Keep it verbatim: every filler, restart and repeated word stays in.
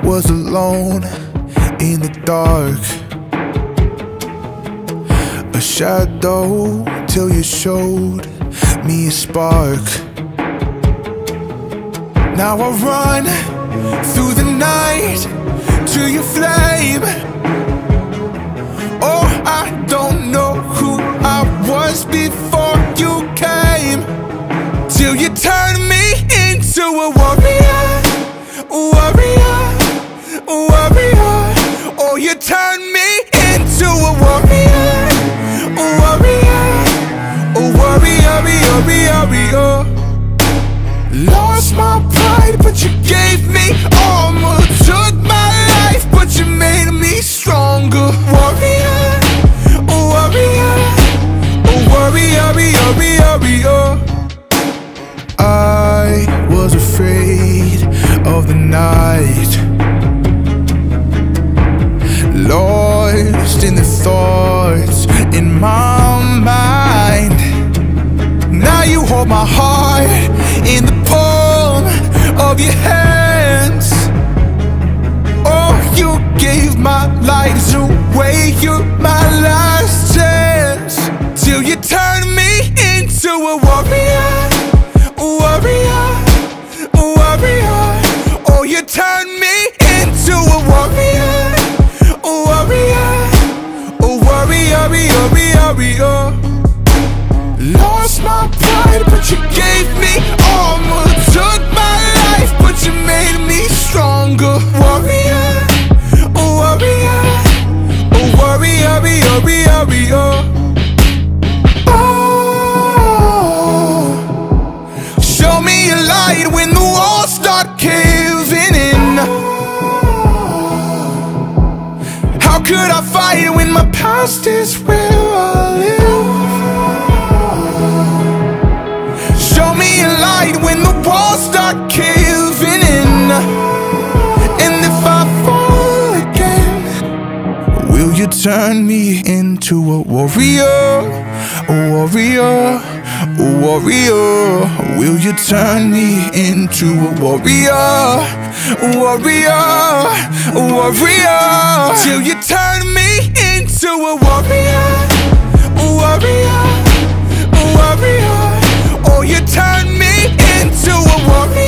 was alone in the dark, a shadow till you showed me a spark. Now I run through the night to your flame. Oh, I don't know who I was before you came, till you turned me into a warrior, warrior, warrior. Oh, you turned me into a warrior, warrior, warrior, warrior, warrior. Lost my pride, but you gave me armor. Took my life, but you made me stronger. Warrior, warrior, warrior, warrior, warrior. I was afraid of the night, lost in the thoughts in my mind. Now you hold my heart in the palm of your hands. Oh, you gave my life away, you're my last chance, till you turned me into a warrior, warrior, warrior. Oh, you turned me into a warrior, warrior, warrior, warrior, warrior. Lost my pride, but you gave me armor. Took my life, but you made me stronger. Warrior, warrior, warrior, warrior, warrior. Oh, show me a light when the walls start caving in. How could I fight when my past is where I live? Show me a light when the walls start caving in. And if I fall again, will you turn me into a warrior, a warrior, a warrior? Will you turn me into a warrior, warrior, warrior? Till you turn me into a warrior, warrior, warrior. Oh, you turn me into a warrior.